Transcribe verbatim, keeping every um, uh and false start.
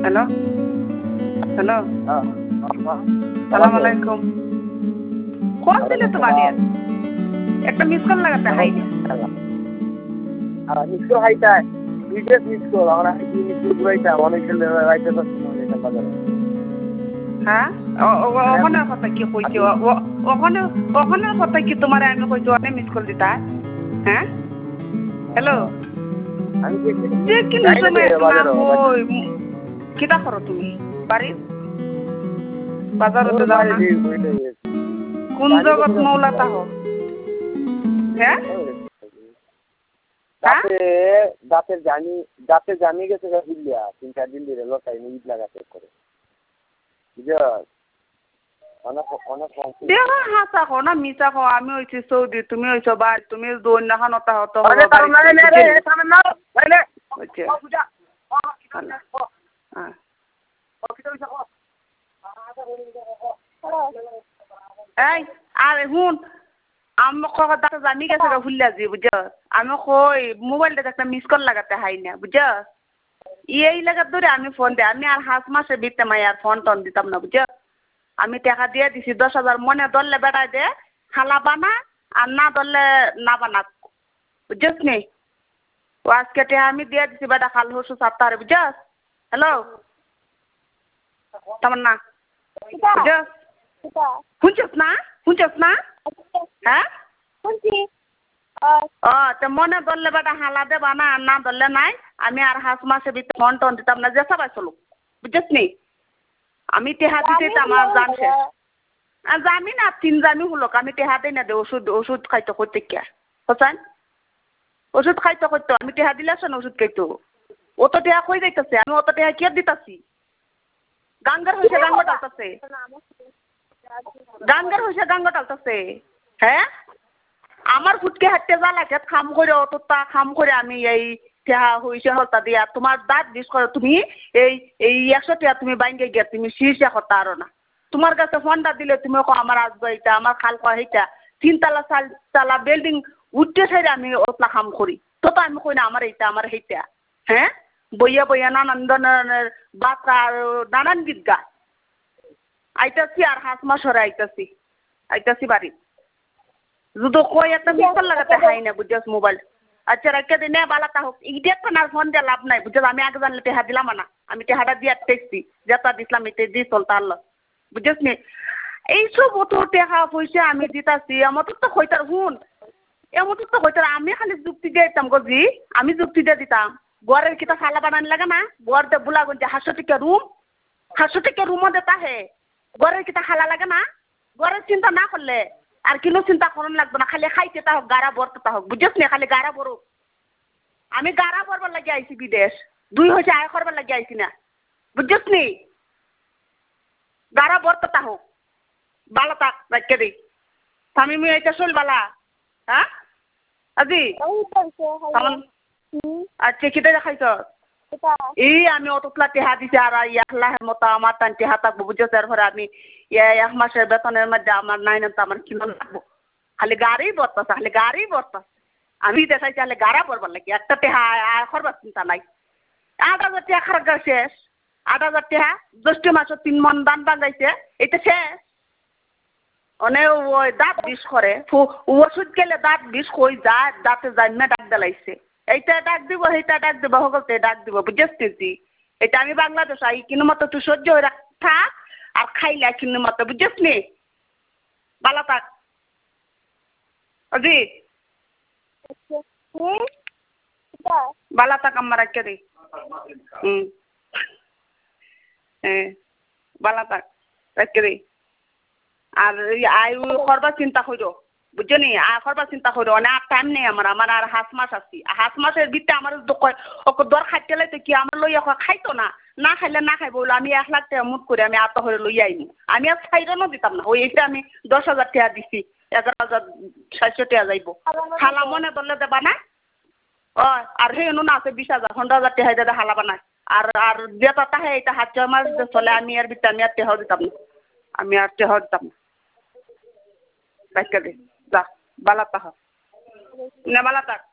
hello hello সালাম আলাইকুম কোন দিলে তো বাড়ি একটা মিস কল লাগাতে হাই আর মিস কল হাইটা ভিডিও মিস কল আমরা কি মিস কল রাইতা অনেক ছেলে রাইতে তো বাজারে হ্যাঁ ওখানে কথা কি কইছি ওখানে ওখানে কথা কি তোমার আমি কইছি অনেক মিস কল দিতা হ্যাঁ হ্যালো আমি কি যে কি ওই কিটা করো তুমি বাড়ি বাজারতে যাও না কোন জগৎ মৌলা তাহ হ্যাঁ দাঁতে দাঁতের জানি দাঁতে জানি গেছে দিল্লিয়া তিন চার দিন ধরে লতাই ঈদ লাগাতে করে বুঝছো অনেক অনেক দেখো হাসা কো না মিছা কো আমি হইছি সৌদি তুমি হইছো বা তুমি দোন না খান ওটা হতো আরে তার না রে রে সামনে না বাইলে হচ্ছে বুঝা হ্যাঁ এই আরে হুন আমি কথা জানি গেছে ভুলিয়া যি বুঝছো আমি কই মোবাইলটা একটা মিস কল লাগাতে হাই না বুঝছো এই লাগাত ধরে আমি ফোন দে আমি আর হাঁস মাসে বিতে মাই আর ফোন টোন দিতাম না বুঝছো আমি টাকা দিয়ে দিছি দশ হাজার মনে ধরলে বেড়াই দে খালা বানা আর না ধরলে না বানা বুঝছিস নি ও আজকে টাকা আমি দিয়ে দিছি বেটা খাল হসু সাতটারে বুঝছস হ্যালো তামান না বুঝছস শুনছস না শুনছস না হ্যাঁ শুনছি ও তো মনে ধরলে বেটা হালা দে বানা আর না ধরলে নাই আমি আর হাঁস মাসে বিতে ফোন টোন দিতাম না যে সবাই চলো বুঝছিস নি আমি টেহা দিতে আমার জান শেষ জানি না তিন জানি হলো আমি টেহা দিই না দে ওষুধ ওষুধ খাইতে করতে কে হোসেন ওষুধ খাইতে করতো আমি টেহা দিলাস না ওষুধ খাইতো অত টেহা কই যাইতেছে আমি অত টেহা কে দিতাছি গাঙ্গার হয়েছে গাঙ্গ টালতেছে গাঙ্গার হয়েছে গাঙ্গ টালতেছে হ্যাঁ আমার ফুটকে হাঁটতে জ্বালা খেত খাম করে অতটা খাম করে আমি এই টেহা হয়েছে হতা দিয়া তোমার দাঁত বিষ করে তুমি এই এই একশো টেহা তুমি বাইঙ্গে গিয়া তুমি শীর্ষে হতা আরো না তোমার কাছে ফোনটা দিলে তুমি কো আমার আসবো এইটা আমার খাল কয় এইটা তিনতলা চাল তালা বিল্ডিং উঠতে সাইডে আমি ওতলা খাম করি তো তো আমি কই না আমার এইটা আমার এইটা হ্যাঁ বইয়া বইয়া নানান ধরনের বাচ্চা নানান গীত গা আইতাছি আর হাঁস মাসরে আইতাছি আইতাছি বাড়ি যদি কই একটা মিসল লাগাতে হাই না বুঝছস মোবাইল আচ্ছা রেখে দিন বালাটা হোক ইডিয়া তো না ফোন দিয়ে লাভ নাই বুঝছস আমি আগে জানলে টেহা দিলাম না আমি টেহাটা দিয়ে টেকছি যেটা দিছিলাম এটা দিয়ে চলতে আল্লাহ বুঝছস নি এইসব অত টেহা পয়সা আমি দিতাছি আমার তো হইতার হুন এমন তো হইতার আমি খালি যুক্তি দিয়ে দিতাম গজি আমি যুক্তি দিয়ে দিতাম গড়ের কিতা খালা বানান লাগে না গড় দে বুলা গঞ্জে হাসো টিকে রুম হাসো টিকে রুমও দেতা হে গড়ের কিতা খালা লাগে না গড়ের চিন্তা না করলে আর কিনো চিন্তা করন লাগবে না খালি খাইতে তা হোক গাড়া বরতে তা হোক বুঝছস নি খালি গাড়া বরুক আমি গাড়া বরবার লাগি আইছি বিদেশ দুই হয়েছে আয় করবার লাগি আইছি না বুঝছস নি গাড়া বরতে তা হোক বালা তাক রাখকে দিই স্বামী মুই এটা চল বালা হ্যাঁ আজি আচ্ছা কিটা দেখাইছ এই আমি অতলা টেহা দিছি আর ইয়াহলা মতো আমার টান টেহা থাকবো বুঝছো এর ঘরে আমি এক মাসের বেতনের মধ্যে আমার নাই না তো আমার কিনো লাগবো খালি গাড়ি বরতাছে খালি গাড়ি বরতাছে আমি দেখাইছি খালি গাড়া পড়বার লাগি একটা টেহা আর করবার চিন্তা নাই আট হাজার টেহা খারাপ শেষ আট হাজার টেহা দশটি মাসের তিন মন দান বাগাইছে এটা শেষ অনে ওই দাঁত বিষ করে ওষুধ গেলে দাঁত বিষ কই যায় দাঁতে জান্মে ডাক দেলাইছে এইটা ডাক দিব সেইটা ডাক দিব সকলতে ডাক দিব বুঝছিস এটা আমি বাংলাদেশ আই কিন্তু মতো তুই সহ্য হয়ে রাখ থাক আর খাইলা কিন্তু মতো বুঝছিস নি বালা থাক অজি বালা থাক আমার রাখে দি হুম হ্যাঁ বালা থাক রাখে দি আর আয়ু করবার চিন্তা করো বুঝছো নি আর করবার চিন্তা করো অনেক আর টাইম নেই আমার আমার আর হাঁস মাস আছি হাঁস মাসের ভিতরে আমার ওকে দর খাইতে লাইতে কি আমার লইয়া খাইতো না না খাইলে না খাইব বলে আমি এক লাখ টাকা মুট করে আমি আত হয়ে লইয়া আইনি আমি আর সাইডনও দিতাম না ওই এইটা আমি দশ হাজার টাকা দিছি এগারো হাজার সাতশো টাকা যাইব হালা মনে ধরলে দেবা না ও আর সেই অনু না আছে বিশ হাজার পনেরো হাজার টাকা দিয়ে হালা বানায় আর আর যেটা তাহে এটা হাত ছয় মাস চলে আমি আর ভিতরে আমি আর টেহাও দিতাম না আমি আর টেহাও দিতাম না রাখতে দে যা বালা তাহ না বালা থাক